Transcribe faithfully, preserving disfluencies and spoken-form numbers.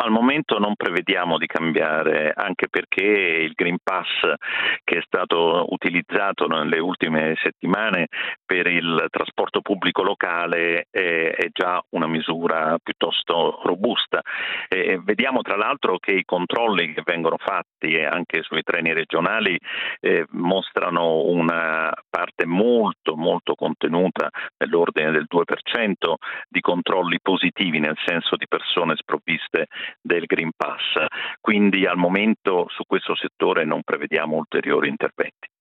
al momento non prevediamo di cambiare, anche perché il Green Pass che è stato utilizzato nelle ultime settimane per il trasporto pubblico locale è, è già una misura piuttosto robusta. Eh, vediamo tra l'altro che i controlli che vengono fatti anche sui treni regionali eh, mostrano una parte molto molto contenuta, nell'ordine del due per cento, di controlli positivi, nel senso di persone sprovviste del Green Pass. Quindi al momento su questo settore non prevediamo ulteriori interventi.